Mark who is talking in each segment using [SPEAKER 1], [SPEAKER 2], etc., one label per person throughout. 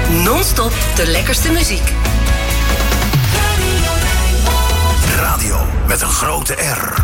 [SPEAKER 1] Non-stop de lekkerste muziek.
[SPEAKER 2] Radio met een grote R.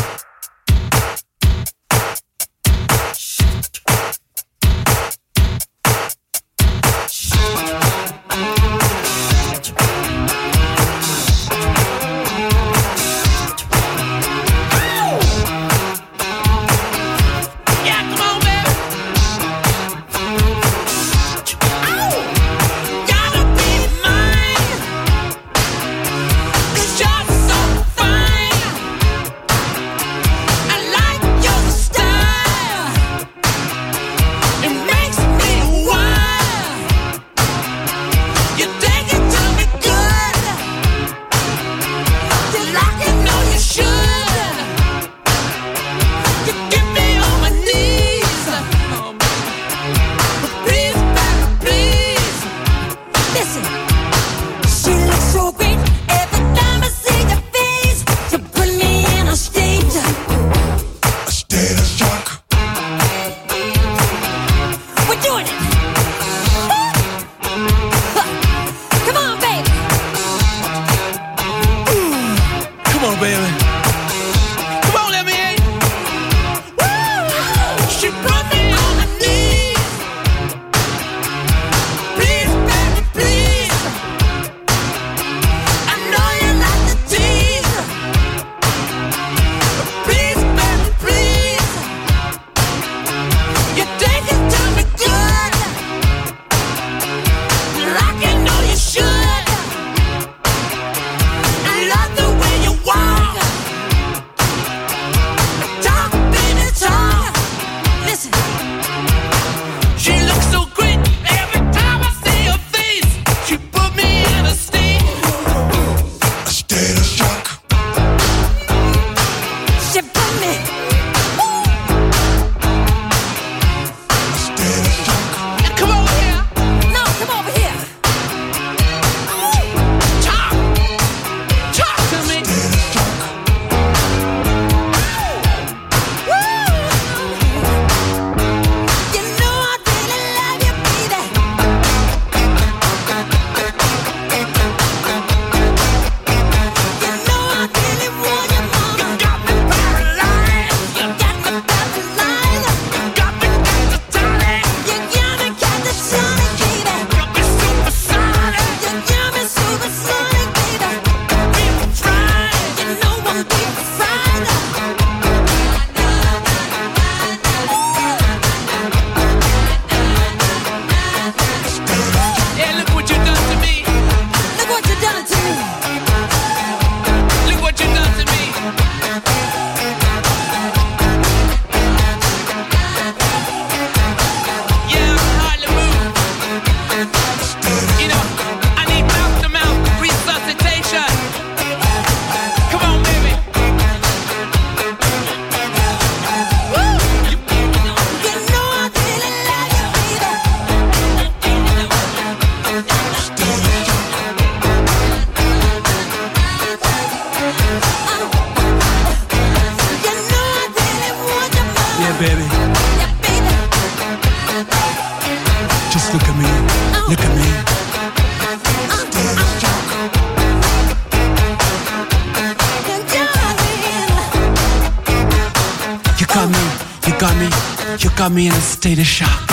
[SPEAKER 3] Got me in a state of shock.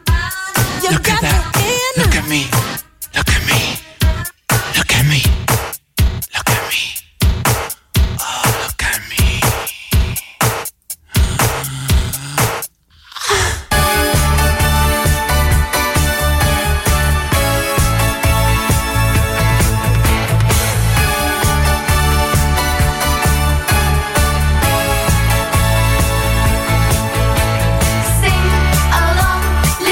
[SPEAKER 3] Look at that. Look at me. Look at me. Look at me. Look at me. Oh, look at me.
[SPEAKER 4] Sing along,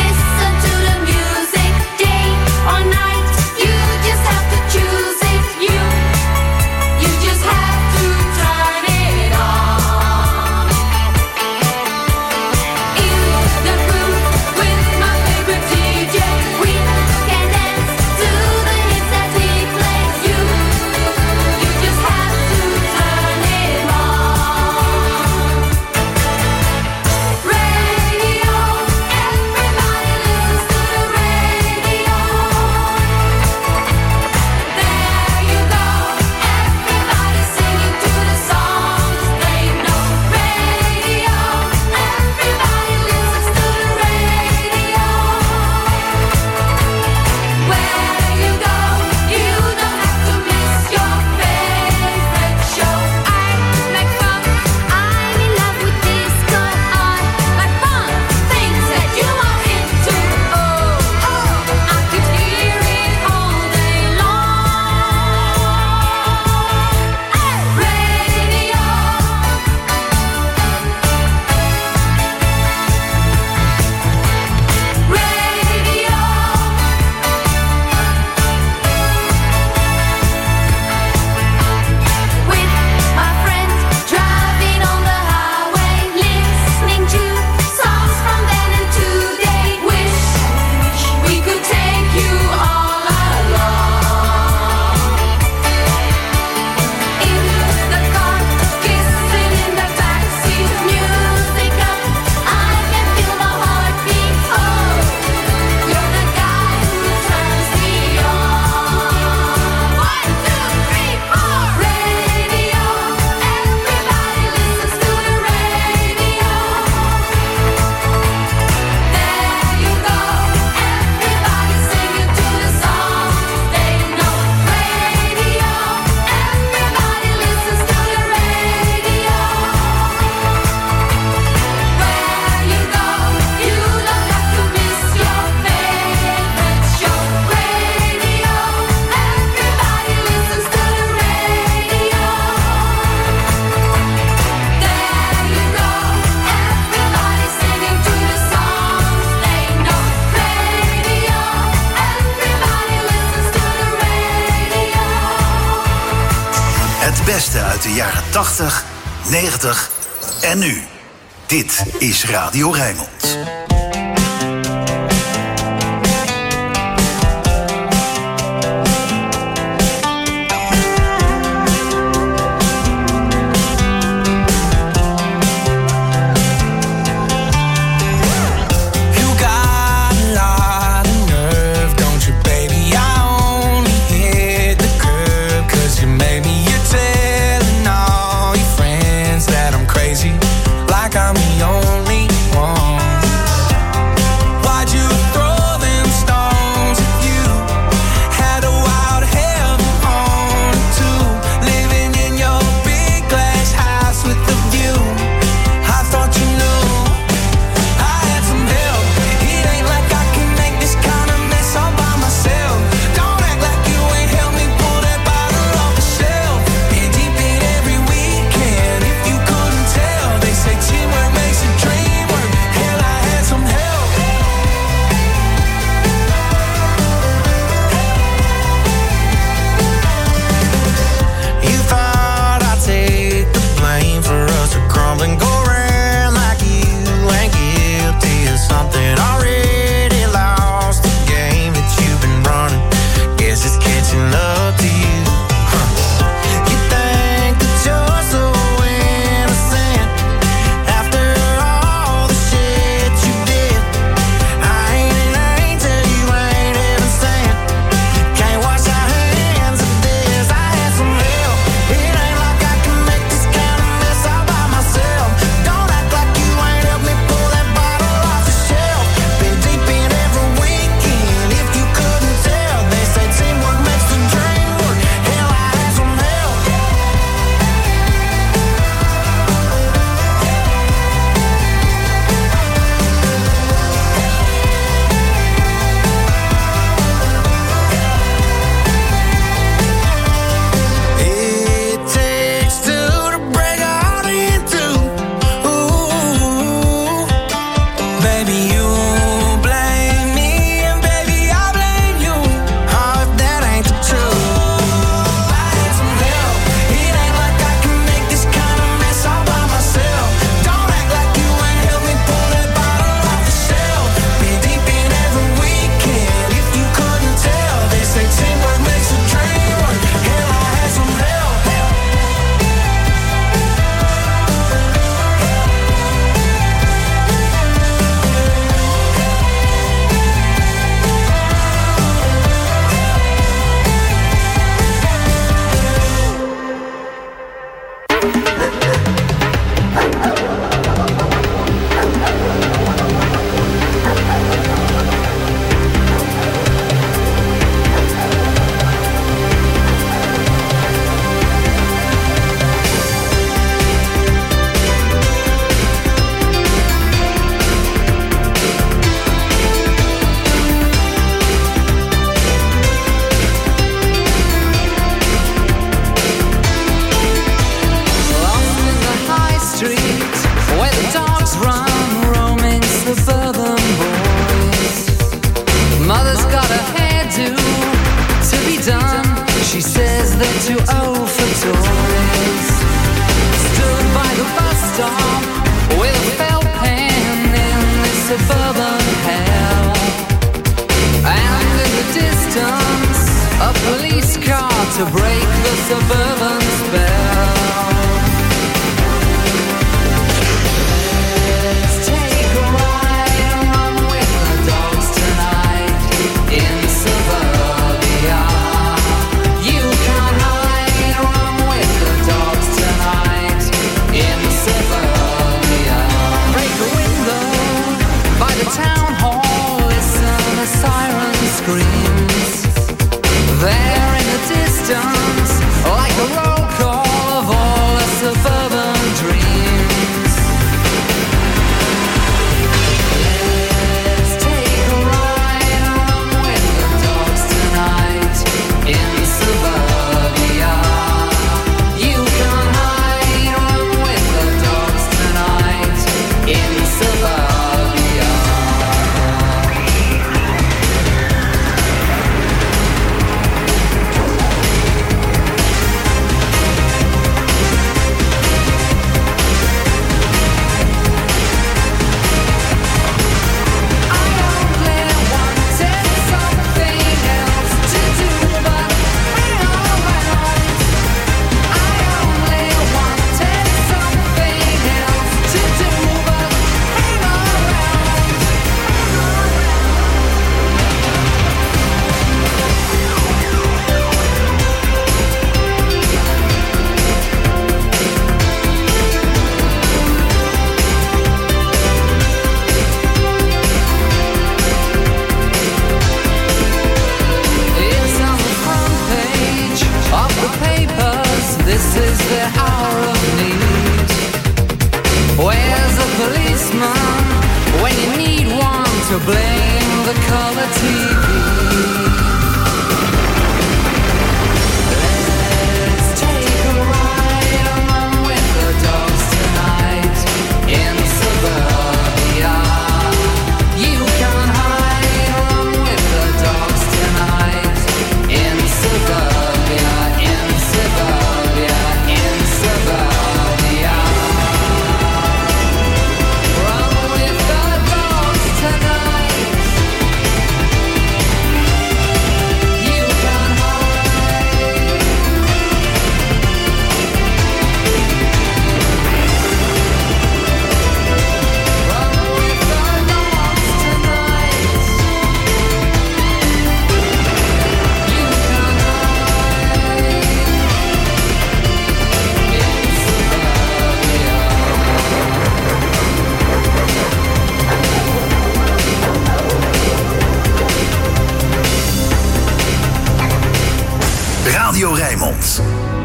[SPEAKER 2] Het beste uit de jaren 80, 90 en nu. Dit is Radio Rijnmond.
[SPEAKER 4] I'm the only one. to break the suburban spell. Let's take a ride and run with the dogs tonight in suburbia. You can't hide, run with the dogs tonight in suburbia. Break a window by the town hall, listen a siren screams. There in the distance, like a roll call of all
[SPEAKER 2] Radio Rijnmond.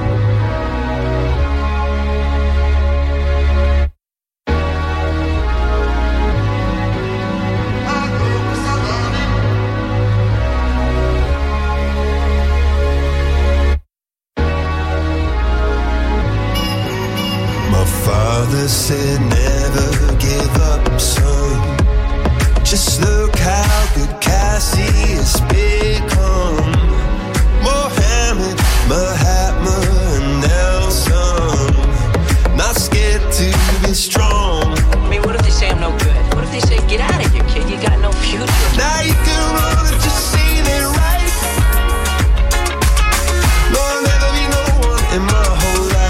[SPEAKER 5] Father said never give up, son. Just look how good Cassie has become. Mohammed, Mahatma, and Nelson. Not scared to be strong.
[SPEAKER 6] I mean, what if they say I'm no good? What if they say, get out of here, kid, you got no future?
[SPEAKER 5] Now you can run and just say they're right. No, I'll never be no one in my whole life.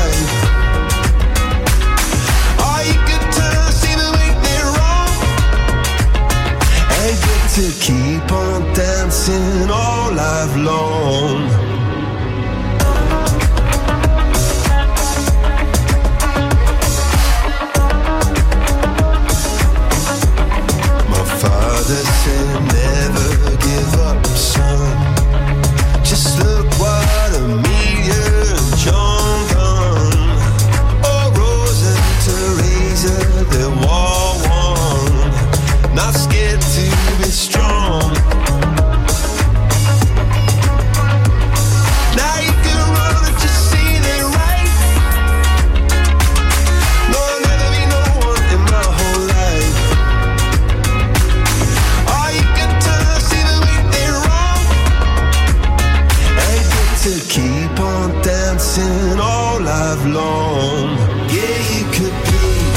[SPEAKER 5] To keep on dancing all life long. My father said never give up, son. Just look what Amelia and John done. Oh, Rose and Teresa, they're war one. Not scared to be strong. Now you can run and just see they're right. No, I'll never be no one in my whole life. Or you can turn, see the way they're wrong. And get to keep on dancing all life long. Yeah, you could be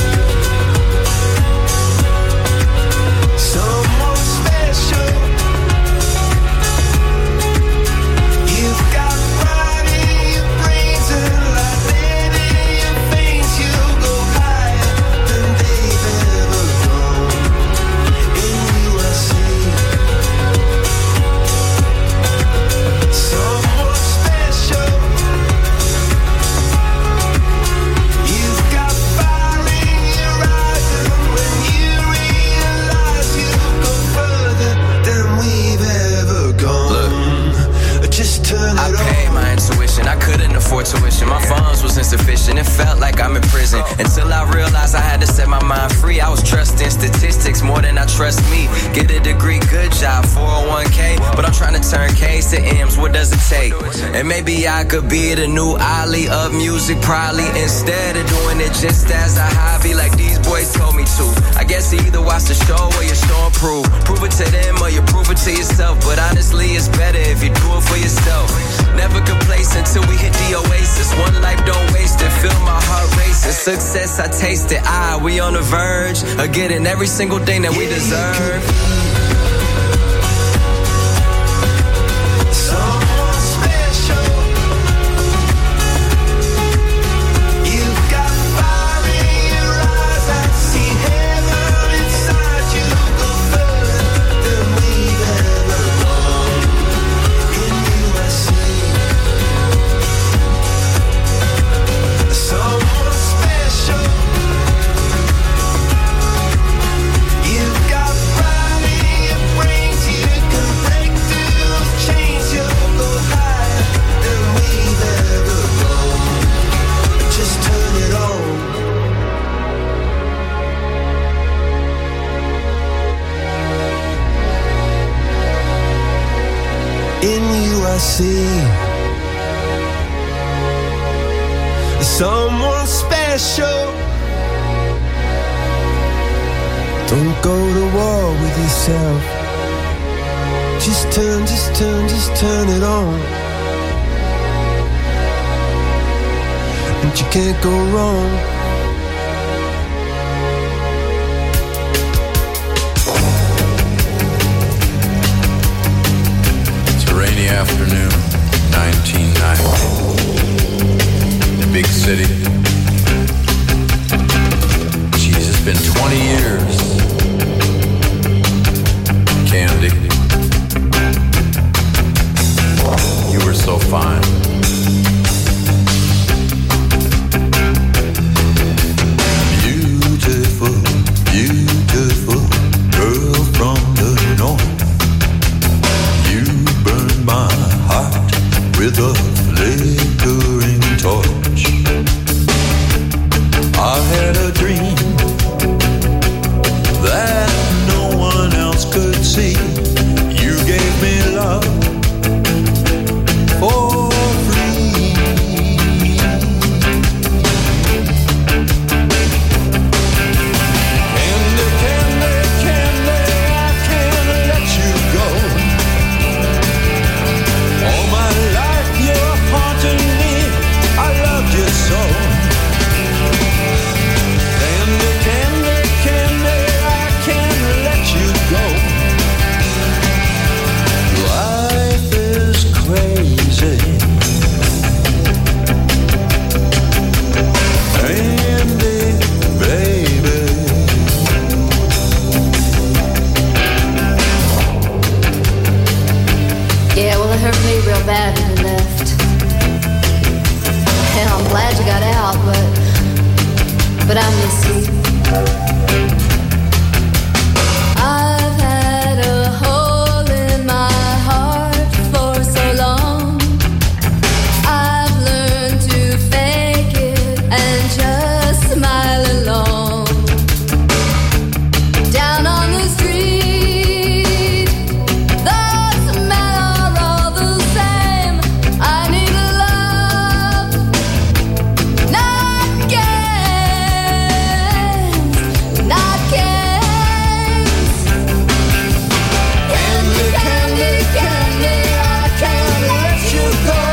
[SPEAKER 5] tuition. My funds was insufficient. It felt like I'm in prison until I realized I had to set my mind free. I was trusting statistics more than I trust me. Get a degree, good job, 401k, but I'm trying to turn K's to M's. What does it take? And maybe I could be the new Ali of music, probably, instead of doing it just as a hobby like these boys told me to. I guess you either watch the show or you show and prove. Prove it to them or you prove it to yourself. But honestly, it's better if you do it for yourself. Never complacent till we hit the oasis. One life, don't waste it. Feel my heart racing. Success, I taste it. We on the verge of getting every single thing that we deserve. Someone special. Don't go to war with yourself. Just turn it on. And you can't go wrong.
[SPEAKER 7] It's a rainy afternoon, 1990. Big city. Jeez, it's been 20 years. Candy, you were so fine. with a flickering torch. I had a dream that no one else could see. You gave me love for free. Candy, candy, candy, I can't let you go. All my life you're haunting me, I loved you so. Candy, candy, candy, I can't let you go. Life is crazy. Candy, baby.
[SPEAKER 8] Yeah, well, it hurt me real bad when you left. And I'm glad you got out, but I miss you. I've had a hole in my heart for so long. I've learned to fake it and just smile along. Down on the street, the smell are all the same. I need love, not games, not games. Candy, candy, candy, I can't let you go.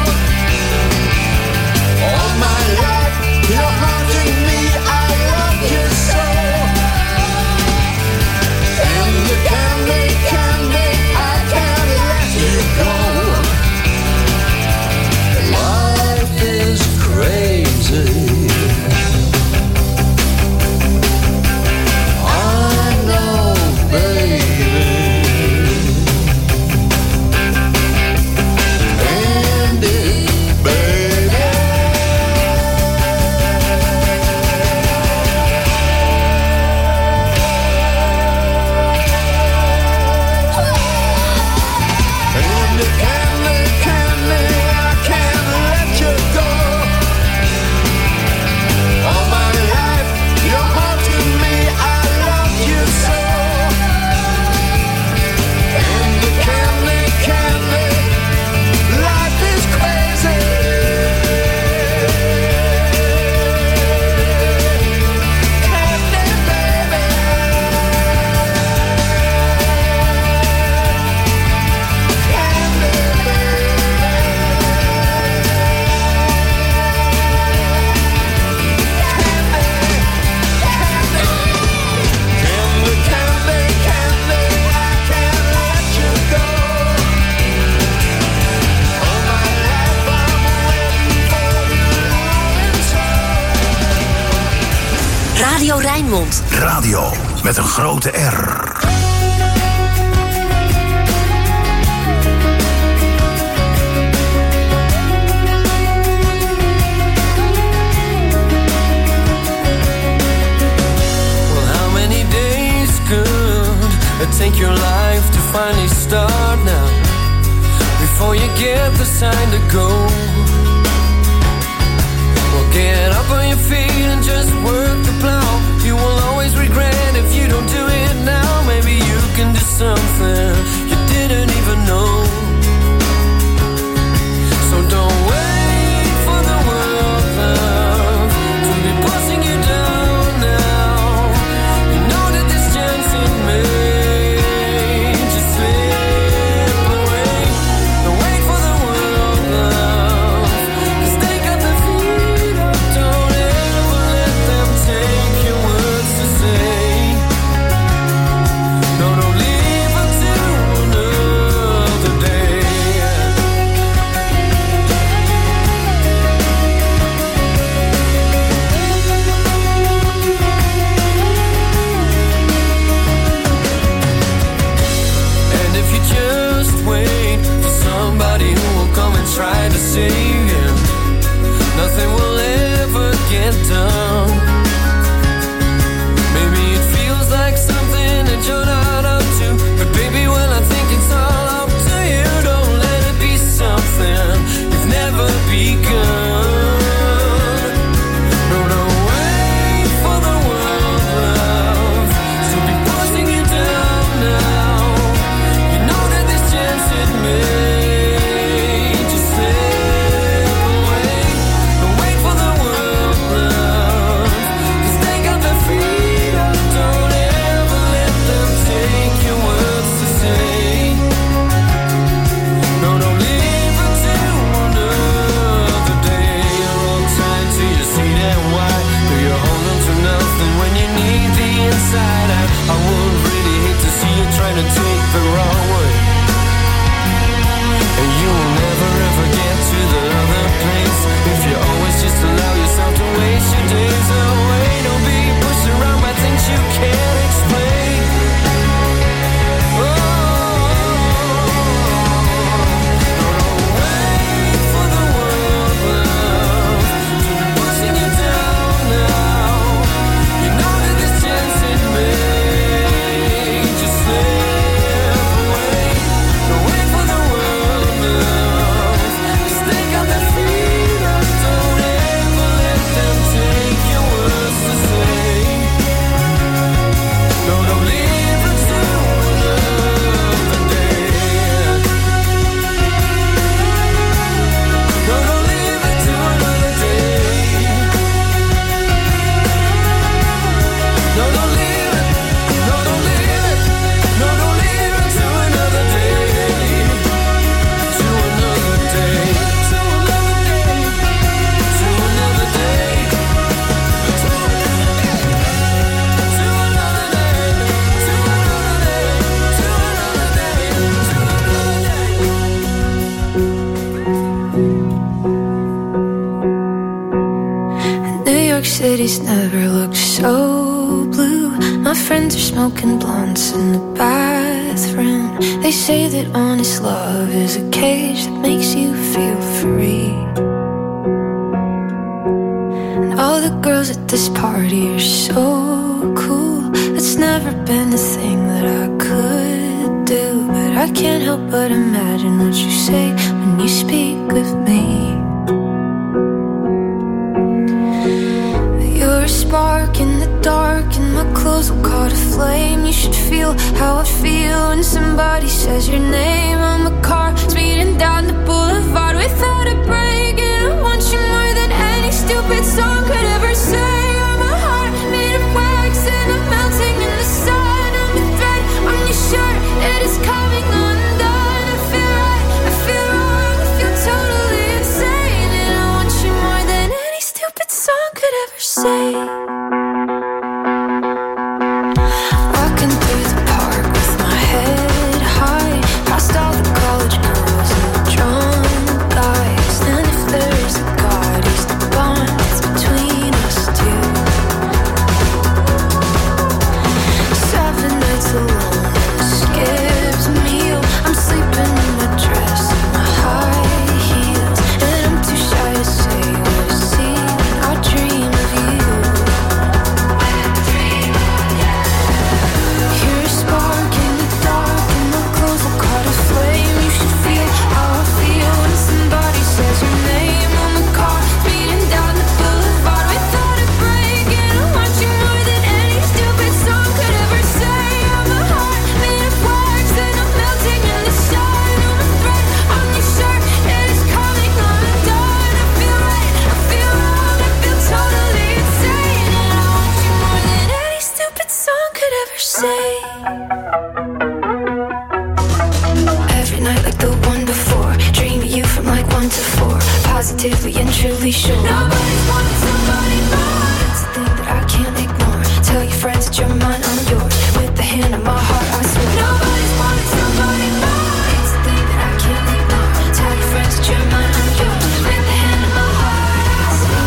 [SPEAKER 7] All my life you're haunting me, I love you so. Candy, candy, candy, I can't let you go. Life is crazy. I know, baby. Candy, baby. Candy, candy, candy, I can't let you go. All my life you're haunting me, I love you so. Candy, candy, candy, life is crazy. Candy, baby. Candy, candy, candy, I can't let you go. All my life I'm waiting for you, loving so.
[SPEAKER 1] Radio Rijnmond.
[SPEAKER 2] Radio met een grote R.
[SPEAKER 9] Well, how many days could it take your life to finally start now? Before you get the sign to go. Well, get up on your feet and just work the plow. You will always regret if you don't do it now. Maybe you can do something you didn't even know. So don't wait for the world, love, to be pushing you down now. You know that this chance it may just slip away. Don't wait for the world, love, 'cause they got their feet up. Don't ever let them take your words to say. No, don't leave until
[SPEAKER 10] city's never looked so blue. My friends are smoking blunts in the bathroom. They say that honest love is a cage that makes you feel free. And all the girls at this party are so cool. It's never been a thing that I could do, but I can't help but imagine what you say when you speak of me. You're a spark in the dark and my clothes will caught a flame. You should feel how I feel when somebody says your name. I'm a car speeding down the boulevard without a break, and I want you more than any stupid song could ever say. I'm a heart made of wax and I'm melting in the sun. I'm a thread on your shirt, it is coming undone. I feel right, I feel wrong, I feel totally insane, and I want you more than any stupid song could ever say. Walking through the park with my head high, past all the college girls and the drunk guys. And if there's a God, he's the bond that's between us two. 7 nights alone and a skipped meal. I'm sleeping in my dress and my high heels, and I'm too shy to say what I see when I dream of you. You're a spark in the dark and my clothes will caught a flame. You should feel how I feel when somebody says your name. I'm a car speeding down the boulevard without a break, and I want you more than any stupid song could ever say. I'm a heart made of wax and I'm melting in the sun. I'm a thread on your shirt, it is coming undone. I feel right, I feel wrong, I feel totally insane, and I want you more than any stupid song could ever say. Every night like the one before, dream of you from like 1 to 4. Positively and truly sure nobody's wanting somebody more. It's a thing that I can't ignore. Tell your friends that you're mine, I'm yours. With the hand on my heart, I swear nobody's wanting somebody more. It's a thing that I can't ignore. Tell your friends that you're mine, I'm yours. With the hand on my heart, I swear.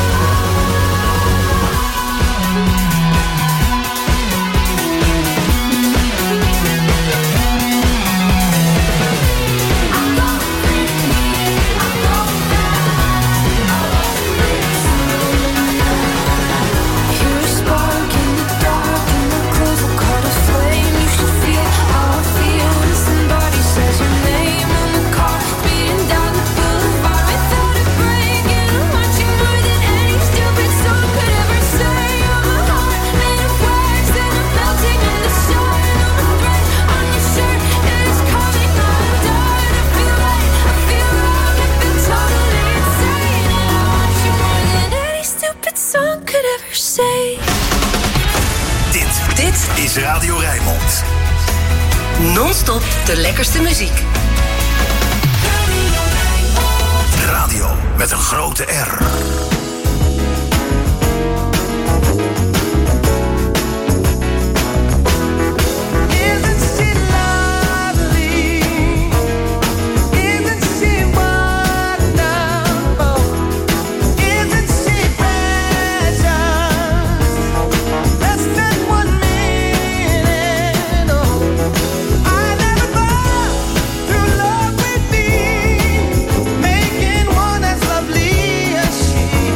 [SPEAKER 10] You're a spark in the dark and my clothes will caught a flame. You should feel how I feel when somebody says your name. I'm a car speeding down the boulevard without a break, and I want you more than any stupid song could ever say. I'm a heart made of wax and I'm melting in the sun. I'm a thread on your shirt, it is coming undone. I feel right, I feel wrong, I feel totally insane, and I want you more than any stupid song could ever say.
[SPEAKER 2] Dit is Radio Rijnmond.
[SPEAKER 1] Non-stop de lekkerste muziek.
[SPEAKER 2] Radio met een grote R.
[SPEAKER 7] Isn't she lovely? Isn't she wonderful? Isn't she precious? That's not 1 minute. Oh, I never thought through love with me, making one as lovely as she.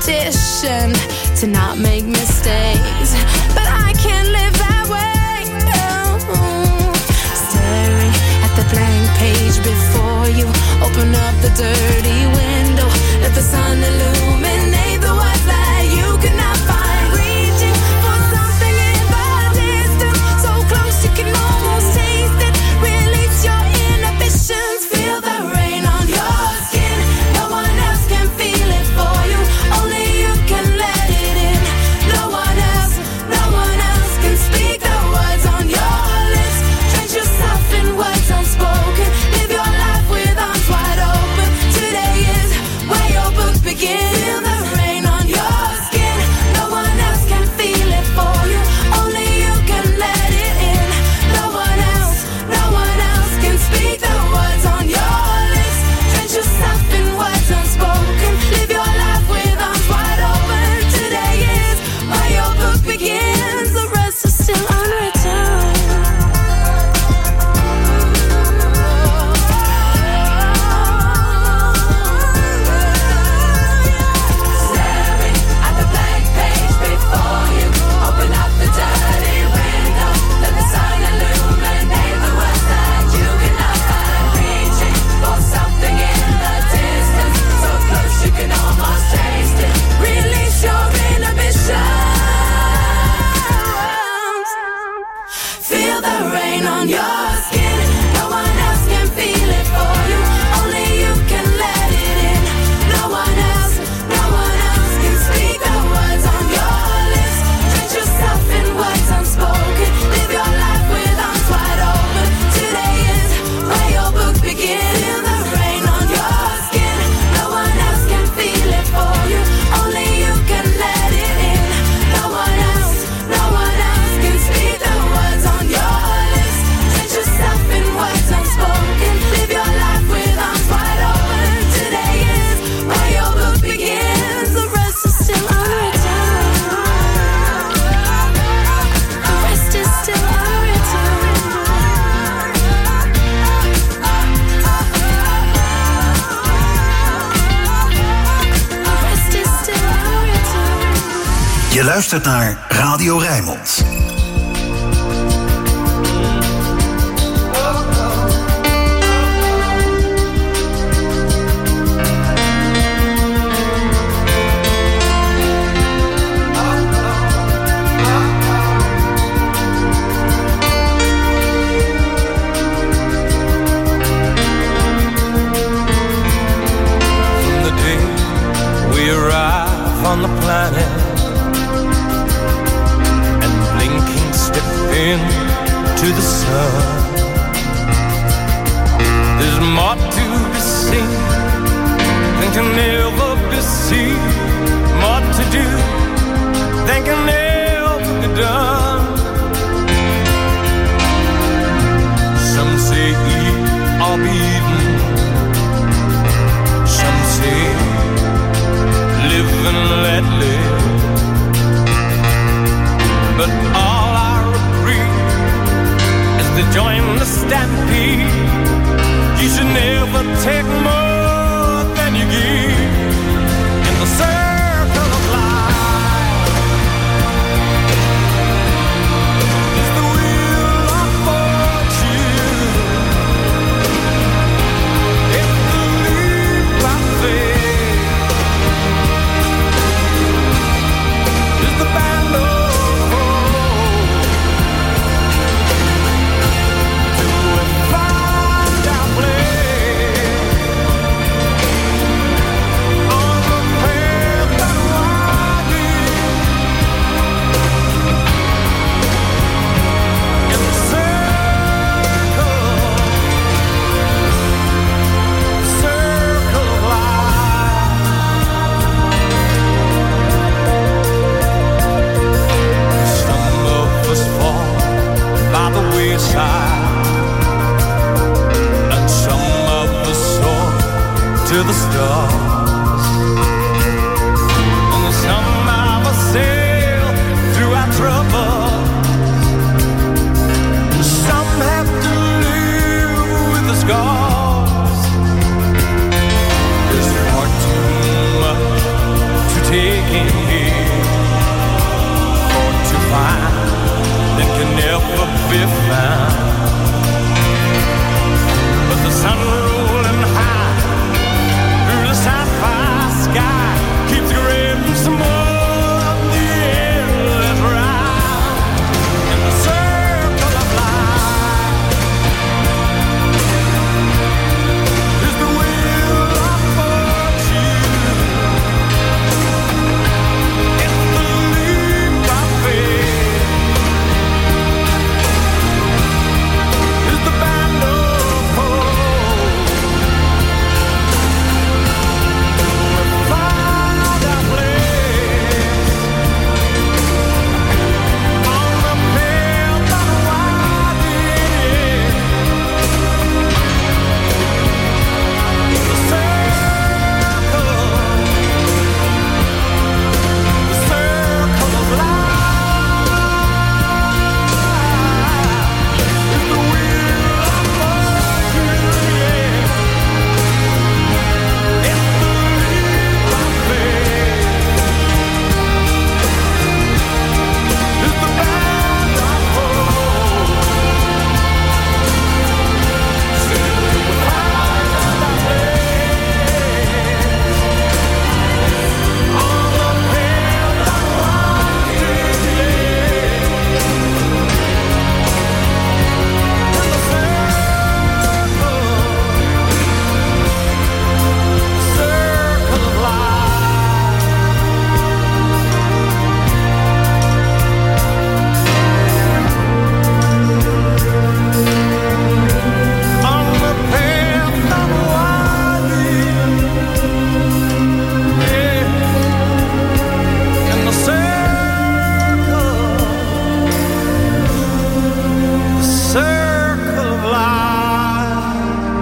[SPEAKER 10] competition to not make mistakes. But I can't live that way. No. Staring at the blank page before you. Open up the dirty window. Let the sun illuminate the words that you cannot find. Reaching for something in the distance, so close you can almost taste it. Release your inhibitions. Feel the rain on your skin. No one else can feel it for you. Only you can let it in. No one else can speak the words on your lips. Drench yourself in words unspoken. Live your life with arms wide open. Today is where your book begins. Feel the rain on your skin. No one else can feel it for you. Only you can let it in. No one else can speak the words on your lips. Drench yourself in words unspoken. Live your life with arms wide open. Today is where your book begins. The rest is still unwritten. Staring at the blank page before you. Open up the dirty window. Let the sun illuminate the words that you cannot find. Reaching for something in the distance, so close you can almost taste it. Release your inhibitions. Feel the rain on your skin. No one else can feel it for you. Only you can let it in. No one else can speak the words on your lips. Drench yourself in words unspoken. Live your life with arms wide open. Today is where your book begins. Feel the rain on your skin. No one else can feel it for you. Only you can let it in. No one else can speak the words on your lips. Drench yourself in words unspoken. Live your life with arms wide open. Today is where your book begins. The rest is still unwritten. The rest is still unwritten. The rest is still unwritten.
[SPEAKER 2] Je luistert naar Radio Rijnmond.
[SPEAKER 9] From the day we arrive on the planet and blinking step into the sun, there's more to be seen than can never be seen, more to do than can never be done. Some say eat or be eaten, some say live and let live. But all I agree is to join the stampede. You should never take more than you give in the circle of life. It's the wheel of fortune. It's the leap of faith. It's the band of hope. Do we fight?
[SPEAKER 7] looking here for to find that can never be found. But the sun rolling high through the sapphire sky keeps grabbing some more of the endless ride in the circle of life. Is the wheel of fortune? It's the leap of faith. Is the band of hope? We found our place on the path unwinding. The circle of life is the wheel of fortune. It's the leap of faith. Is the band of hope. Still we find our place on the path circle of life. On the path unwinding, yeah, in the circle of life.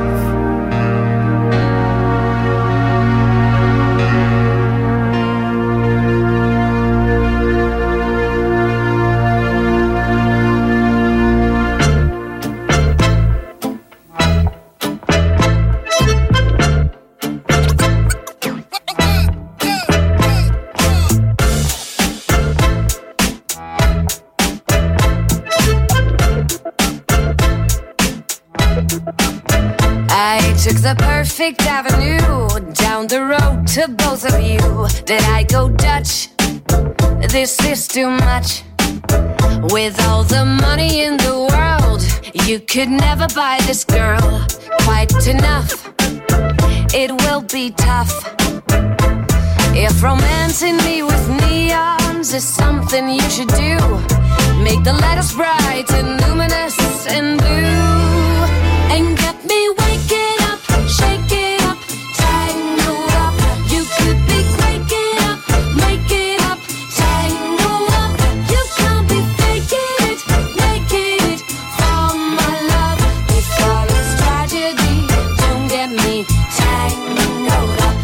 [SPEAKER 10] I took the perfect avenue down the road to both of you. Did I go Dutch? This is too much. With all the money in the world, you could never buy this girl quite enough. It will be tough. If romancing me with neons is something you should do, make the letters bright and luminous and blue. And get me waking up, shaking up, tangled up. You could be waking up, making up, tangled up. You can't be faking it, making it for my love. Before it's tragedy, don't get me tangled up.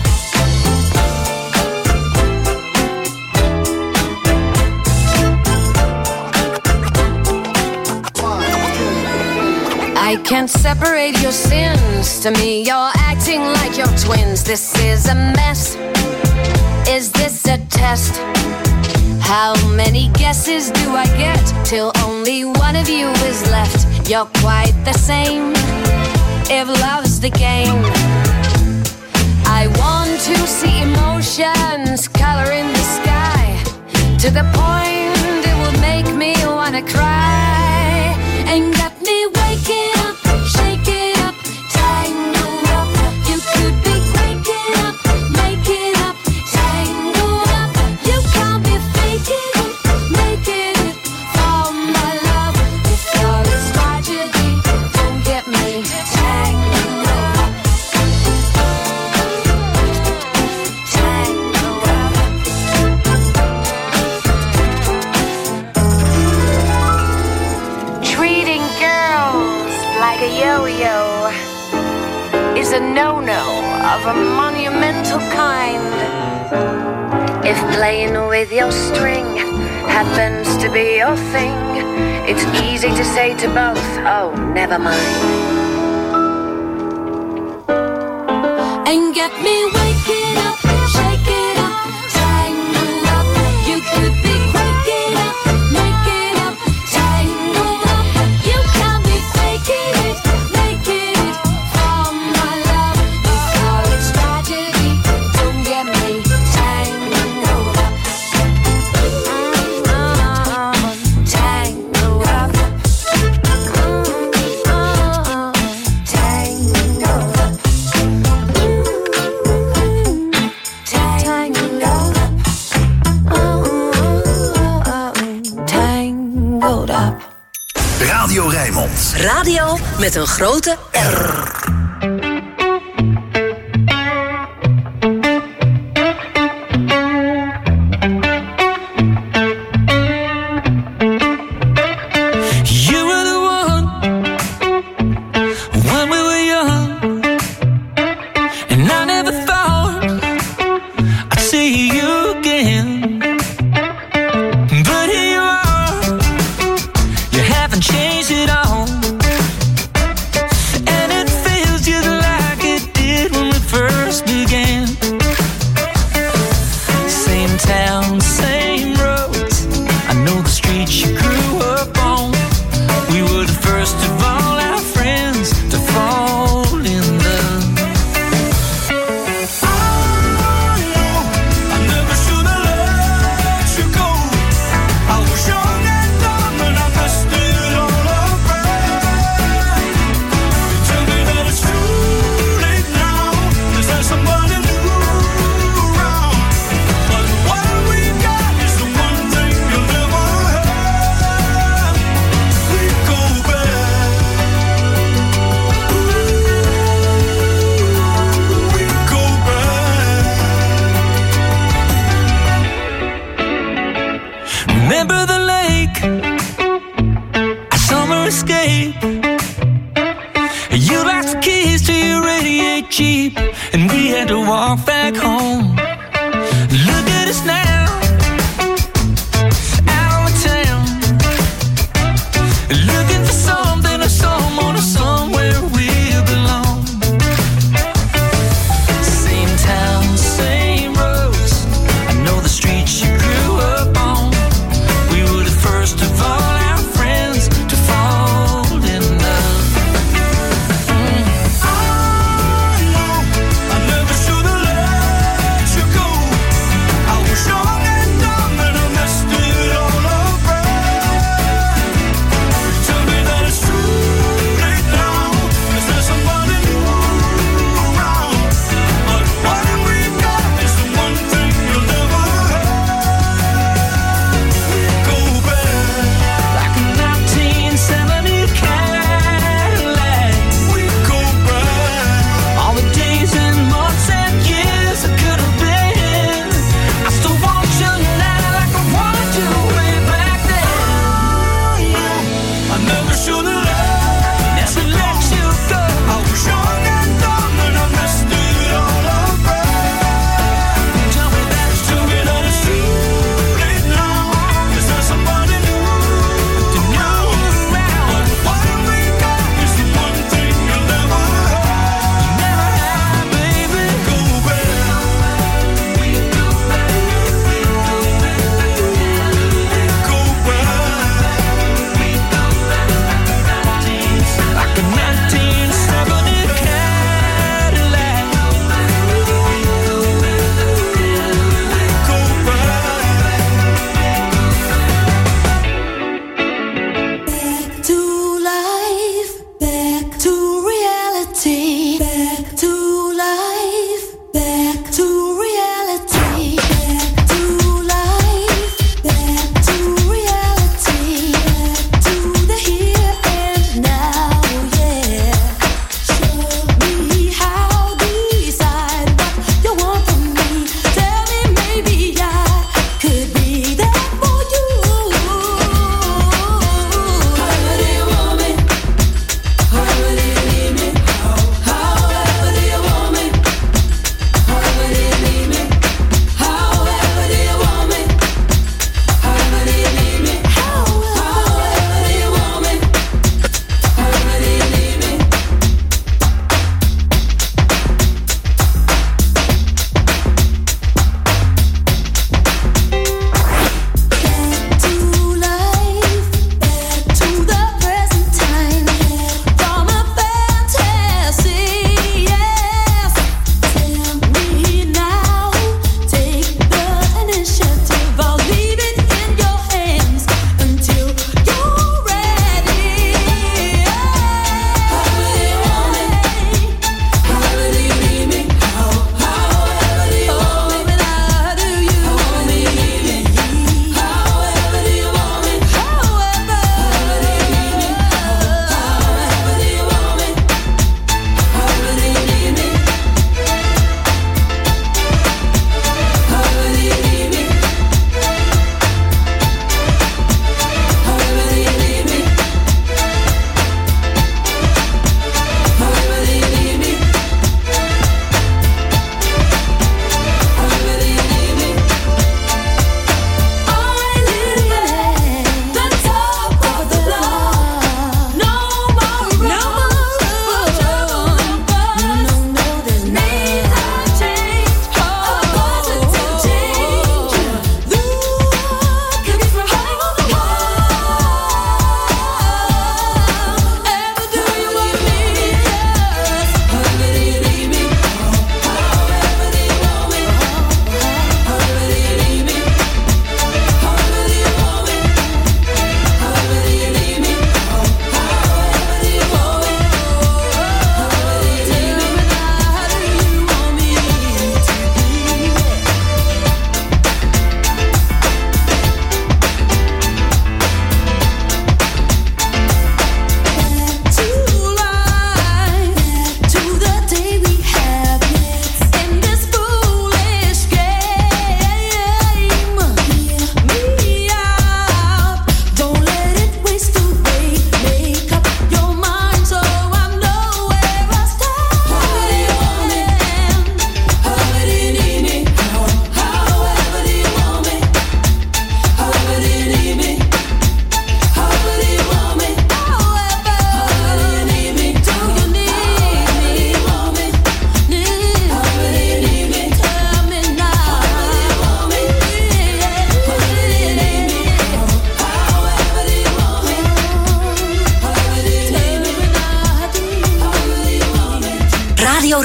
[SPEAKER 10] I can't separate your sins. To me, you're acting like you're twins. This is a mess. Is this a test? How many guesses do I get till only one of you is left? You're quite the same. If love's the game, I want to see emotions color in the sky, to the point it will make me wanna cry. And got me waking up, shaking up, tangled up. You could be waking up, making up, tangled up. You can't be faking it, making it for my love. Before it's tragedy, don't get me tangled up. Tangled up. Treating girls like a yo-yo is a no-no of a monumental kind. If playing with your string happens to be your thing, it's easy to say to both, oh, never mind. And get me waking up, shaking up, tangled
[SPEAKER 2] Rijnmond.
[SPEAKER 1] Radio met een grote R.
[SPEAKER 3] You were the one when we were young, and I never thought I'd see you again. But here you are, you haven't changed at all, and it feels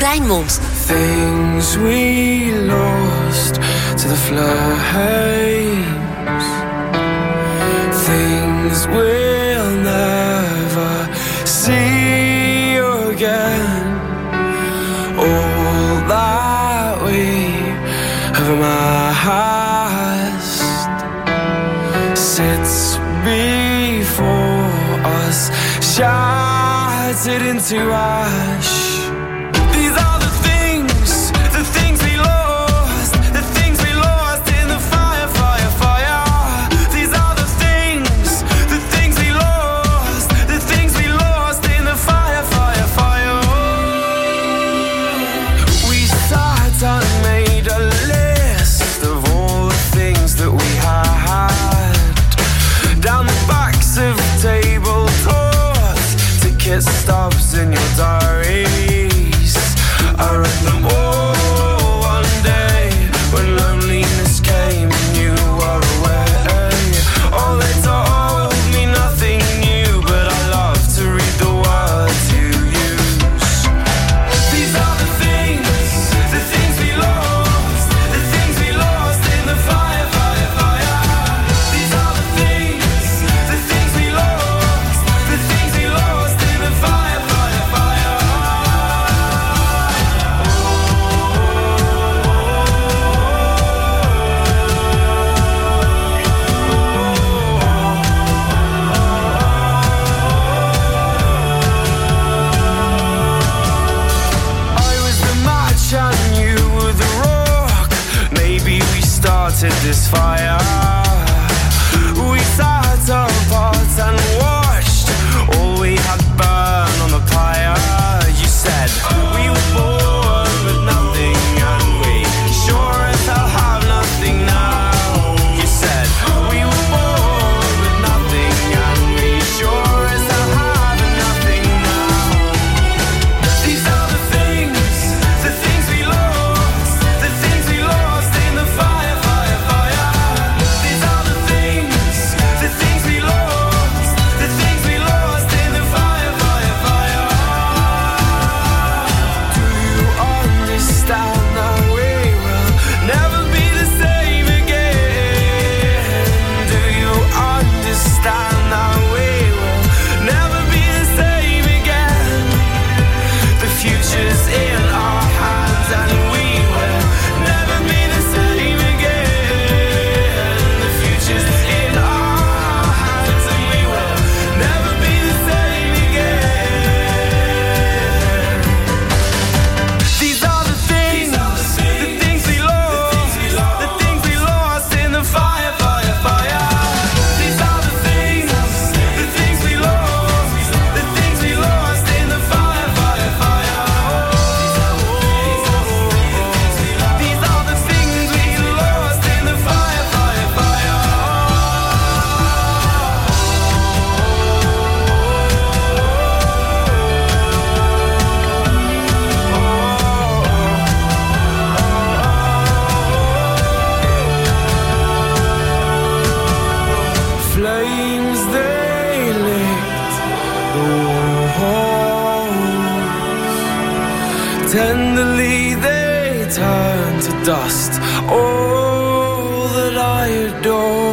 [SPEAKER 1] Rijnmond.
[SPEAKER 9] Things we lost to the flames. Things we'll never see again. All that we have amassed sits before us, shattered into ash. These are the things we lost, the things we lost in the fire, fire, fire. These are the things we lost, the things we lost in the fire, fire, fire. We sat and made a list of all the things that we had down the backs of tabletops, ticket stubs in your diaries. I read them all one day when loneliness came and you were away. Oh, they told me nothing new, but I love to read the words you use. These are the things we lost, the things we lost in the fire, fire, fire. These are the things we lost, the things we lost in the fire, fire, fire. I was the match and you were the rock. Maybe we started this fire. We sat apart and watched all we had burn on the pyre. You said we were born with nothing and we sure as hell have nothing now. You said we were born with nothing and we sure as hell have nothing now. These are the things we lost, the things we lost in the fire, fire, fire. These are the things we lost, the things we lost in the fire, fire, fire. Do you understand that we will never be the same again? Do you understand that we will never be the same again? The future's in our hands and we will never be the same again. The future's in our hands and we will never be the same again. These are the things we lost, the things we lost in the fire, fire, fire. These are the things we lost, the things we lost in the fire, fire, fire. These are the things we lost in the fire, fire, fire. Flames they lit the walls. Tenderly they turn to dust all that I adore.